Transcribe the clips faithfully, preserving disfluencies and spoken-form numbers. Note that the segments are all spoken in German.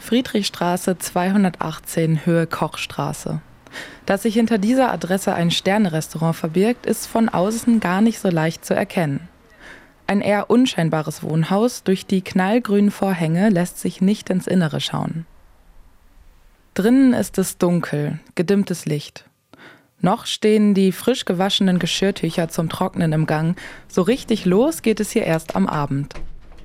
Friedrichstraße zweihundertachtzehn, Höhe Kochstraße. Dass sich hinter dieser Adresse ein Sterne-Restaurant verbirgt, ist von außen gar nicht so leicht zu erkennen. Ein eher unscheinbares Wohnhaus, durch die knallgrünen Vorhänge lässt sich nicht ins Innere schauen. Drinnen ist es dunkel, gedimmtes Licht. Noch stehen die frisch gewaschenen Geschirrtücher zum Trocknen im Gang. So richtig los geht es hier erst am Abend.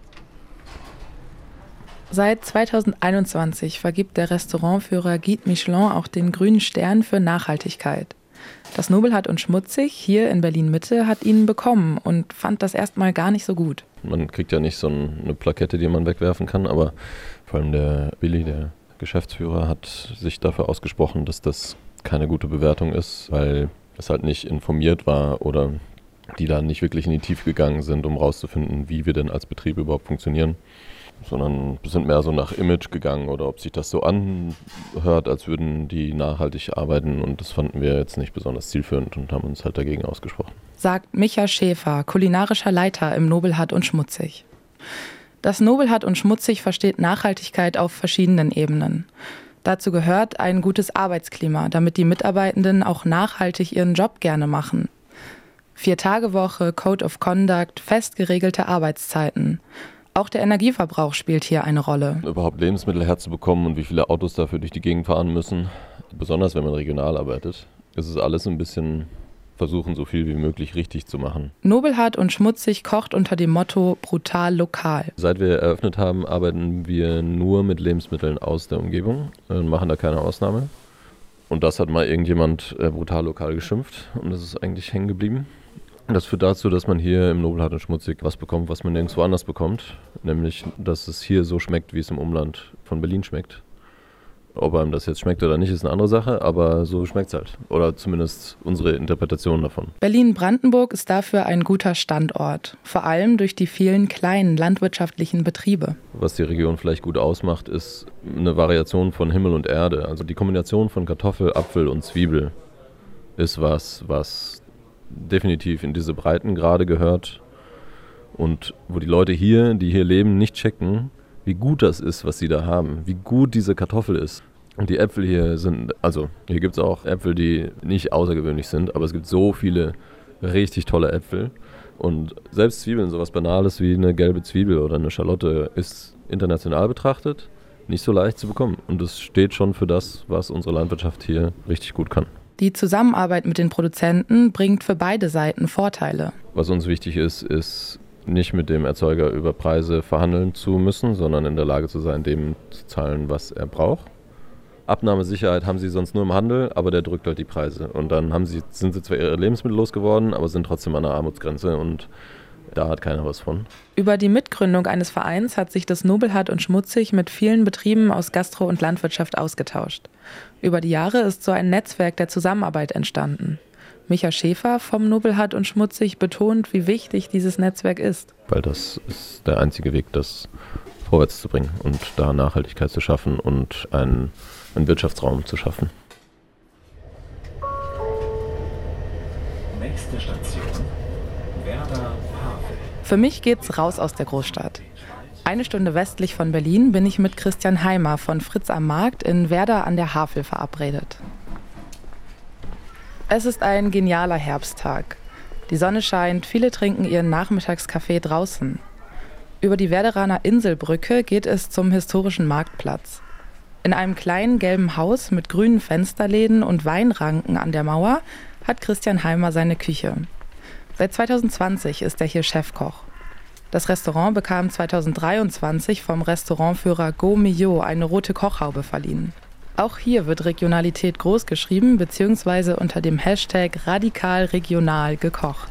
Seit zweitausendeinundzwanzig vergibt der Restaurantführer Guide Michelin auch den grünen Stern für Nachhaltigkeit. Das Nobelhart und Schmutzig hier in Berlin-Mitte hat ihn bekommen und fand das erstmal gar nicht so gut. Man kriegt ja nicht so eine Plakette, die man wegwerfen kann, aber vor allem der Billy, der Geschäftsführer, hat sich dafür ausgesprochen, dass das keine gute Bewertung ist, weil es halt nicht informiert war oder die da nicht wirklich in die Tiefe gegangen sind, um rauszufinden, wie wir denn als Betrieb überhaupt funktionieren. Sondern sind mehr so nach Image gegangen oder ob sich das so anhört, als würden die nachhaltig arbeiten, und das fanden wir jetzt nicht besonders zielführend und haben uns halt dagegen ausgesprochen. Sagt Micha Schäfer, kulinarischer Leiter im Nobelhart und Schmutzig. Das Nobelhart und Schmutzig versteht Nachhaltigkeit auf verschiedenen Ebenen. Dazu gehört ein gutes Arbeitsklima, damit die Mitarbeitenden auch nachhaltig ihren Job gerne machen. Vier-Tage-Woche, Code of Conduct, fest geregelte Arbeitszeiten. Auch der Energieverbrauch spielt hier eine Rolle. Überhaupt Lebensmittel herzubekommen und wie viele Autos dafür durch die Gegend fahren müssen, besonders wenn man regional arbeitet, ist es alles ein bisschen versuchen, so viel wie möglich richtig zu machen. Nobelhart und Schmutzig kocht unter dem Motto brutal lokal. Seit wir eröffnet haben, arbeiten wir nur mit Lebensmitteln aus der Umgebung und machen da keine Ausnahme. Und das hat mal irgendjemand äh, brutal lokal geschimpft und das ist eigentlich hängen geblieben. Das führt dazu, dass man hier im Nobelhart und Schmutzig was bekommt, was man nirgendwo anders bekommt. Nämlich, dass es hier so schmeckt, wie es im Umland von Berlin schmeckt. Ob einem das jetzt schmeckt oder nicht, ist eine andere Sache, aber so schmeckt es halt. Oder zumindest unsere Interpretation davon. Berlin-Brandenburg ist dafür ein guter Standort. Vor allem durch die vielen kleinen landwirtschaftlichen Betriebe. Was die Region vielleicht gut ausmacht, ist eine Variation von Himmel und Erde. Also die Kombination von Kartoffel, Apfel und Zwiebel ist was, was definitiv in diese Breitengrade gehört und wo die Leute hier, die hier leben, nicht checken, wie gut das ist, was sie da haben, wie gut diese Kartoffel ist. Und die Äpfel hier sind, also hier gibt es auch Äpfel, die nicht außergewöhnlich sind, aber es gibt so viele richtig tolle Äpfel und selbst Zwiebeln, sowas Banales wie eine gelbe Zwiebel oder eine Schalotte, ist international betrachtet nicht so leicht zu bekommen und es steht schon für das, was unsere Landwirtschaft hier richtig gut kann. Die Zusammenarbeit mit den Produzenten bringt für beide Seiten Vorteile. Was uns wichtig ist, ist nicht mit dem Erzeuger über Preise verhandeln zu müssen, sondern in der Lage zu sein, dem zu zahlen, was er braucht. Abnahmesicherheit haben sie sonst nur im Handel, aber der drückt halt die Preise. Und dann haben sie, sind sie zwar ihre Lebensmittel losgeworden, aber sind trotzdem an der Armutsgrenze und da hat keiner was von. Über die Mitgründung eines Vereins hat sich das Nobelhart und Schmutzig mit vielen Betrieben aus Gastro- und Landwirtschaft ausgetauscht. Über die Jahre ist so ein Netzwerk der Zusammenarbeit entstanden. Micha Schäfer vom Nobelhart und Schmutzig betont, wie wichtig dieses Netzwerk ist. Weil das ist der einzige Weg, das vorwärts zu bringen und da Nachhaltigkeit zu schaffen und einen, einen Wirtschaftsraum zu schaffen. Nächste Station, Werder. Für mich geht's raus aus der Großstadt. Eine Stunde westlich von Berlin bin ich mit Christian Heimer von Fritz am Markt in Werder an der Havel verabredet. Es ist ein genialer Herbsttag. Die Sonne scheint, viele trinken ihren Nachmittagskaffee draußen. Über die Werderaner Inselbrücke geht es zum historischen Marktplatz. In einem kleinen gelben Haus mit grünen Fensterläden und Weinranken an der Mauer hat Christian Heimer seine Küche. Seit zweitausendzwanzig ist er hier Chefkoch. Das Restaurant bekam zweitausenddreiundzwanzig vom Restaurantführer Go Mio eine rote Kochhaube verliehen. Auch hier wird Regionalität groß geschrieben bzw. unter dem Hashtag radikal regional gekocht.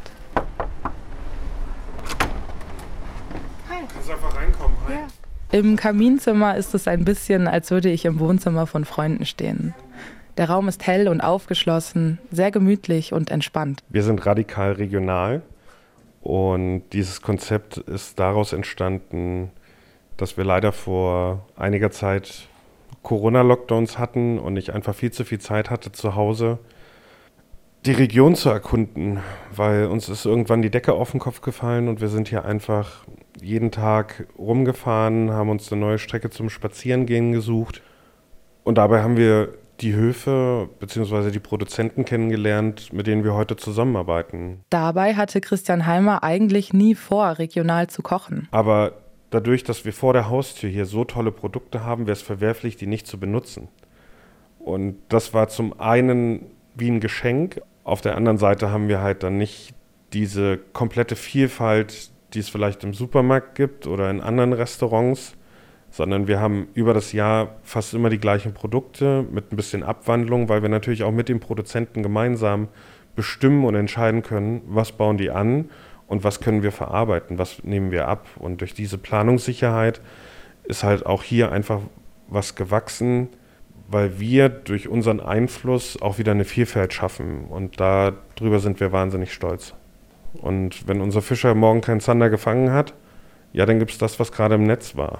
Hi. Kannst einfach reinkommen. Hi. Ja. Im Kaminzimmer ist es ein bisschen, als würde ich im Wohnzimmer von Freunden stehen. Der Raum ist hell und aufgeschlossen, sehr gemütlich und entspannt. Wir sind radikal regional und dieses Konzept ist daraus entstanden, dass wir leider vor einiger Zeit Corona-Lockdowns hatten und ich einfach viel zu viel Zeit hatte zu Hause, die Region zu erkunden, weil uns ist irgendwann die Decke auf den Kopf gefallen und wir sind hier einfach jeden Tag rumgefahren, haben uns eine neue Strecke zum Spazierengehen gesucht. Und dabei haben wir die Höfe bzw. die Produzenten kennengelernt, mit denen wir heute zusammenarbeiten. Dabei hatte Christian Heimer eigentlich nie vor, regional zu kochen. Aber dadurch, dass wir vor der Haustür hier so tolle Produkte haben, wäre es verwerflich, die nicht zu benutzen. Und das war zum einen wie ein Geschenk. Auf der anderen Seite haben wir halt dann nicht diese komplette Vielfalt, die es vielleicht im Supermarkt gibt oder in anderen Restaurants, sondern wir haben über das Jahr fast immer die gleichen Produkte mit ein bisschen Abwandlung, weil wir natürlich auch mit den Produzenten gemeinsam bestimmen und entscheiden können, was bauen die an und was können wir verarbeiten, was nehmen wir ab. Und durch diese Planungssicherheit ist halt auch hier einfach was gewachsen, weil wir durch unseren Einfluss auch wieder eine Vielfalt schaffen. Und darüber sind wir wahnsinnig stolz. Und wenn unser Fischer morgen keinen Zander gefangen hat, ja, dann gibt es das, was gerade im Netz war.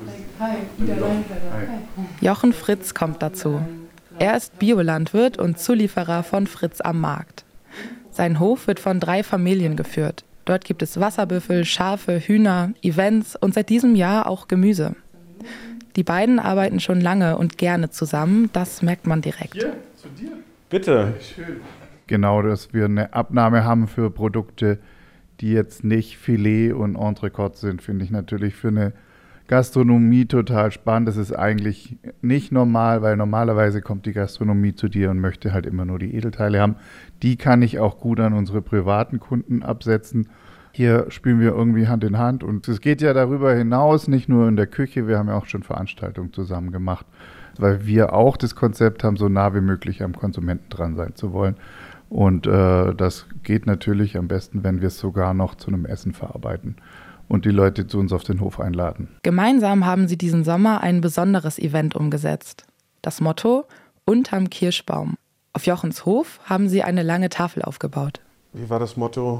Jochen Fritz kommt dazu. Er ist Biolandwirt und Zulieferer von Fritz am Markt. Sein Hof wird von drei Familien geführt. Dort gibt es Wasserbüffel, Schafe, Hühner, Events und seit diesem Jahr auch Gemüse. Die beiden arbeiten schon lange und gerne zusammen, das merkt man direkt. Hier, zu dir. Bitte. Schön. Genau, dass wir eine Abnahme haben für Produkte, die jetzt nicht Filet und Entrecote sind, finde ich natürlich für eine Gastronomie total spannend. Das ist eigentlich nicht normal, weil normalerweise kommt die Gastronomie zu dir und möchte halt immer nur die Edelteile haben. Die kann ich auch gut an unsere privaten Kunden absetzen. Hier spielen wir irgendwie Hand in Hand und es geht ja darüber hinaus, nicht nur in der Küche, wir haben ja auch schon Veranstaltungen zusammen gemacht, weil wir auch das Konzept haben, so nah wie möglich am Konsumenten dran sein zu wollen. Und äh, das geht natürlich am besten, wenn wir es sogar noch zu einem Essen verarbeiten und die Leute zu uns auf den Hof einladen. Gemeinsam haben sie diesen Sommer ein besonderes Event umgesetzt. Das Motto: Unterm Kirschbaum. Auf Jochens Hof haben sie eine lange Tafel aufgebaut. Wie war das Motto?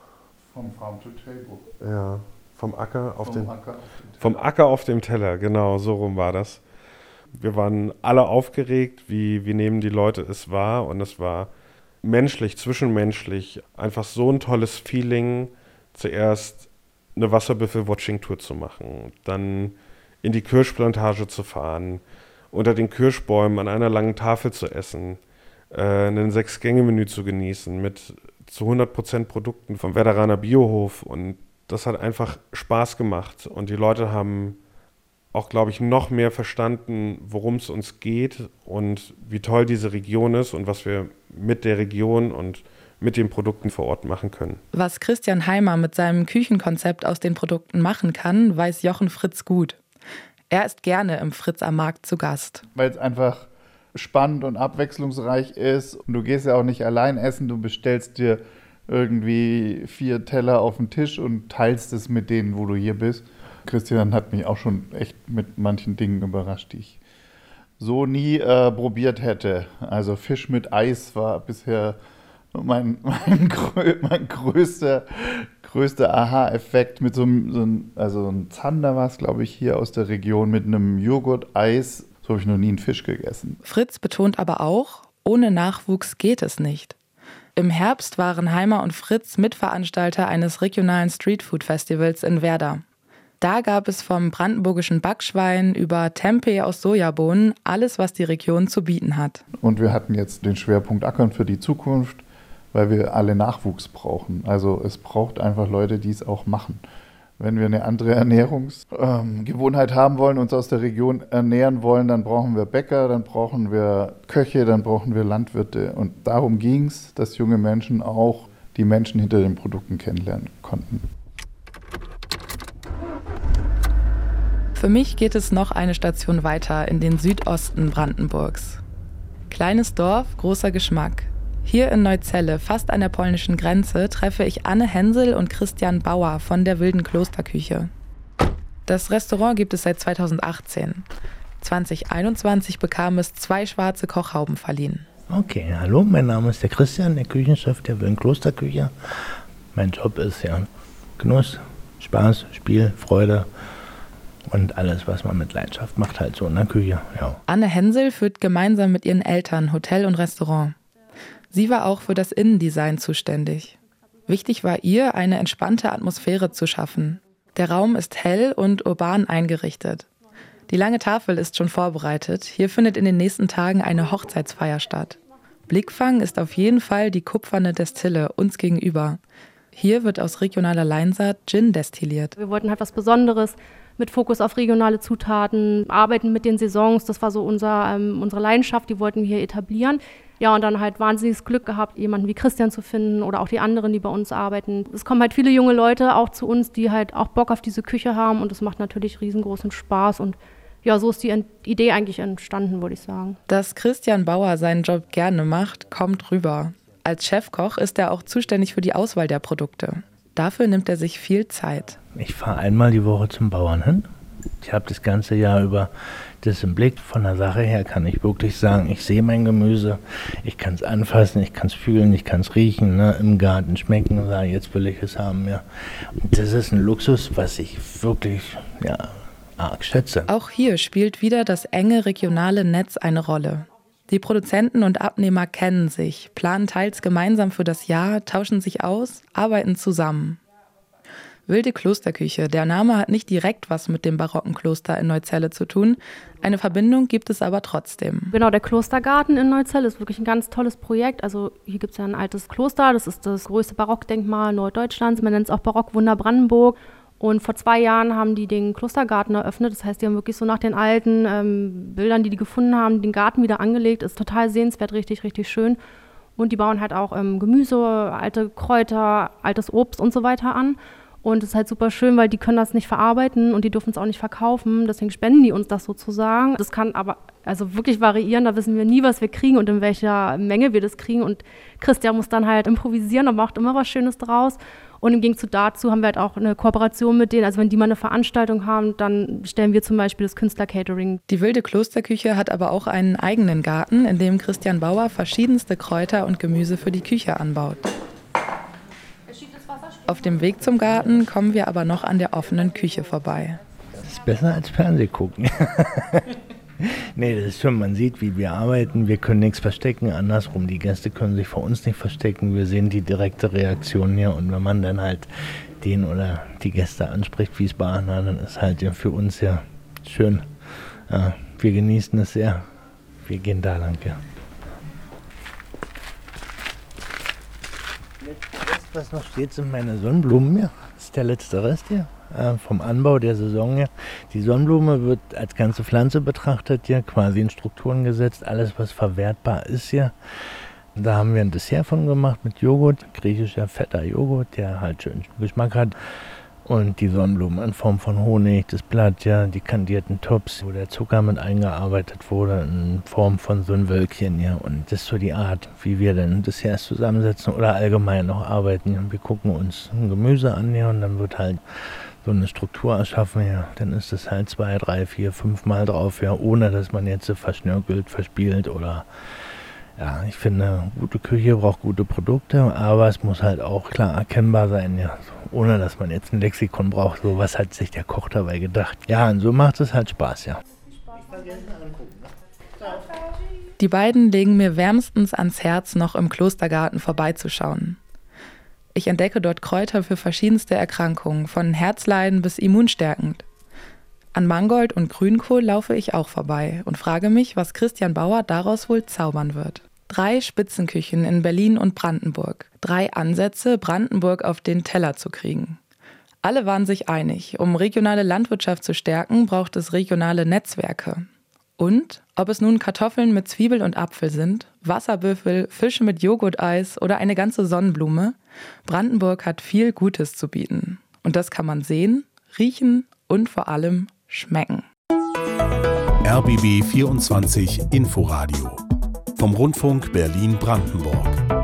Vom Farm to Table. Ja, vom Acker auf, Vom den, Acker auf den Teller. vom Acker auf dem Teller, genau, so rum war das. Wir waren alle aufgeregt, wie, wie nehmen die Leute es wahr, und es war menschlich, zwischenmenschlich, einfach so ein tolles Feeling, zuerst eine Wasserbüffel-Watching-Tour zu machen, dann in die Kirschplantage zu fahren, unter den Kirschbäumen an einer langen Tafel zu essen, äh, ein Sechs-Gänge-Menü zu genießen mit zu hundert Prozent Produkten vom Werderaner Biohof, und das hat einfach Spaß gemacht und die Leute haben auch, glaube ich, noch mehr verstanden, worum es uns geht und wie toll diese Region ist und was wir mit der Region und mit den Produkten vor Ort machen können. Was Christian Heimer mit seinem Küchenkonzept aus den Produkten machen kann, weiß Jochen Fritz gut. Er ist gerne im Fritz am Markt zu Gast. Weil es einfach spannend und abwechslungsreich ist. Und du gehst ja auch nicht allein essen, du bestellst dir irgendwie vier Teller auf den Tisch und teilst es mit denen, wo du hier bist. Christian hat mich auch schon echt mit manchen Dingen überrascht, die ich so nie äh, probiert hätte. Also Fisch mit Eis war bisher mein, mein, grö- mein größter, größter Aha-Effekt mit so einem, so einem, also ein Zander war es, glaube ich, hier aus der Region mit einem Joghurt-Eis. So habe ich noch nie einen Fisch gegessen. Fritz betont aber auch, ohne Nachwuchs geht es nicht. Im Herbst waren Heimer und Fritz Mitveranstalter eines regionalen Streetfood-Festivals in Werder. Da gab es vom brandenburgischen Backschwein über Tempeh aus Sojabohnen alles, was die Region zu bieten hat. Und wir hatten jetzt den Schwerpunkt Ackern für die Zukunft, weil wir alle Nachwuchs brauchen. Also es braucht einfach Leute, die es auch machen. Wenn wir eine andere Ernährungsgewohnheit ähm, haben wollen, uns aus der Region ernähren wollen, dann brauchen wir Bäcker, dann brauchen wir Köche, dann brauchen wir Landwirte. Und darum ging es, dass junge Menschen auch die Menschen hinter den Produkten kennenlernen konnten. Für mich geht es noch eine Station weiter in den Südosten Brandenburgs. Kleines Dorf, großer Geschmack. Hier in Neuzelle, fast an der polnischen Grenze, treffe ich Anne Hensel und Christian Bauer von der Wilden Klosterküche. Das Restaurant gibt es seit zweitausendachtzehn. zwanzig einundzwanzig bekam es zwei schwarze Kochhauben verliehen. Okay, hallo, mein Name ist der Christian, der Küchenchef der Wilden Klosterküche. Mein Job ist ja Genuss, Spaß, Spiel, Freude und alles, was man mit Leidenschaft macht, halt so in der Küche. Ja. Anne Hensel führt gemeinsam mit ihren Eltern Hotel und Restaurant. Sie war auch für das Innendesign zuständig. Wichtig war ihr, eine entspannte Atmosphäre zu schaffen. Der Raum ist hell und urban eingerichtet. Die lange Tafel ist schon vorbereitet. Hier findet in den nächsten Tagen eine Hochzeitsfeier statt. Blickfang ist auf jeden Fall die kupferne Destille uns gegenüber. Hier wird aus regionaler Leinsaat Gin destilliert. Wir wollten halt was Besonderes mit Fokus auf regionale Zutaten, arbeiten mit den Saisons. Das war so unser, ähm, unsere Leidenschaft, die wollten wir hier etablieren. Ja, und dann halt wahnsinniges Glück gehabt, jemanden wie Christian zu finden oder auch die anderen, die bei uns arbeiten. Es kommen halt viele junge Leute auch zu uns, die halt auch Bock auf diese Küche haben und das macht natürlich riesengroßen Spaß und ja, so ist die Ent- Idee eigentlich entstanden, würde ich sagen. Dass Christian Bauer seinen Job gerne macht, kommt rüber. Als Chefkoch ist er auch zuständig für die Auswahl der Produkte. Dafür nimmt er sich viel Zeit. Ich fahre einmal die Woche zum Bauern hin. Ich habe das ganze Jahr über das im Blick. Von der Sache her kann ich wirklich sagen, ich sehe mein Gemüse, ich kann es anfassen, ich kann es fühlen, ich kann es riechen, ne, im Garten schmecken und sagen, jetzt will ich es haben. Ja. Und das ist ein Luxus, was ich wirklich, ja, arg schätze. Auch hier spielt wieder das enge regionale Netz eine Rolle. Die Produzenten und Abnehmer kennen sich, planen teils gemeinsam für das Jahr, tauschen sich aus, arbeiten zusammen. Wilde Klosterküche, der Name hat nicht direkt was mit dem barocken Kloster in Neuzelle zu tun. Eine Verbindung gibt es aber trotzdem. Genau, der Klostergarten in Neuzelle ist wirklich ein ganz tolles Projekt. Also hier gibt es ja ein altes Kloster, das ist das größte Barockdenkmal Norddeutschlands, man nennt es auch Barockwunder Brandenburg. Und vor zwei Jahren haben die den Klostergarten eröffnet. Das heißt, die haben wirklich so nach den alten ähm, Bildern, die die gefunden haben, den Garten wieder angelegt. Ist total sehenswert, richtig, richtig schön. Und die bauen halt auch ähm, Gemüse, alte Kräuter, altes Obst und so weiter an. Und es ist halt super schön, weil die können das nicht verarbeiten und die dürfen es auch nicht verkaufen. Deswegen spenden die uns das sozusagen. Das kann aber also wirklich variieren. Da wissen wir nie, was wir kriegen und in welcher Menge wir das kriegen. Und Christian muss dann halt improvisieren und macht immer was Schönes draus. Und im Gegenzug dazu haben wir halt auch eine Kooperation mit denen. Also wenn die mal eine Veranstaltung haben, dann stellen wir zum Beispiel das Künstler-Catering. Die wilde Klosterküche hat aber auch einen eigenen Garten, in dem Christian Bauer verschiedenste Kräuter und Gemüse für die Küche anbaut. Auf dem Weg zum Garten kommen wir aber noch an der offenen Küche vorbei. Das ist besser als Fernseh gucken. Nee, das ist schon, man sieht, wie wir arbeiten, wir können nichts verstecken, andersrum, die Gäste können sich vor uns nicht verstecken, wir sehen die direkte Reaktion hier und wenn man dann halt den oder die Gäste anspricht, wie es bei anderen, dann ist halt ja für uns ja schön. Ja, wir genießen es sehr, wir gehen da lang, ja. Was noch steht, sind meine Sonnenblumen hier. Das ist der letzte Rest hier äh, vom Anbau der Saison hier. Die Sonnenblume wird als ganze Pflanze betrachtet hier, quasi in Strukturen gesetzt. Alles, was verwertbar ist hier. Da haben wir ein Dessert von gemacht mit Joghurt, griechischer fetter Joghurt, der halt schön Geschmack hat. Und die Sonnenblumen in Form von Honig, das Blatt, ja, die kandierten Tops, wo der Zucker mit eingearbeitet wurde, in Form von so einem Wölkchen, ja. Und das ist so die Art, wie wir dann Desserts zusammensetzen oder allgemein noch arbeiten. Wir gucken uns ein Gemüse an, ja, und dann wird halt so eine Struktur erschaffen, ja. Dann ist das halt zwei, drei, vier, fünf Mal drauf, ja, ohne dass man jetzt verschnörkelt, verspielt oder... Ja, ich finde, gute Küche braucht gute Produkte, aber es muss halt auch klar erkennbar sein, ja, ohne dass man jetzt ein Lexikon braucht, so was hat sich der Koch dabei gedacht. Ja, und so macht es halt Spaß, ja. Die beiden legen mir wärmstens ans Herz, noch im Klostergarten vorbeizuschauen. Ich entdecke dort Kräuter für verschiedenste Erkrankungen, von Herzleiden bis immunstärkend. An Mangold und Grünkohl laufe ich auch vorbei und frage mich, was Christian Bauer daraus wohl zaubern wird. Drei Spitzenküchen in Berlin und Brandenburg. Drei Ansätze, Brandenburg auf den Teller zu kriegen. Alle waren sich einig, um regionale Landwirtschaft zu stärken, braucht es regionale Netzwerke. Und, ob es nun Kartoffeln mit Zwiebel und Apfel sind, Wasserbüffel, Fische mit Joghurteis oder eine ganze Sonnenblume, Brandenburg hat viel Gutes zu bieten. Und das kann man sehen, riechen und vor allem schmecken. R B B vierundzwanzig Inforadio vom Rundfunk Berlin-Brandenburg.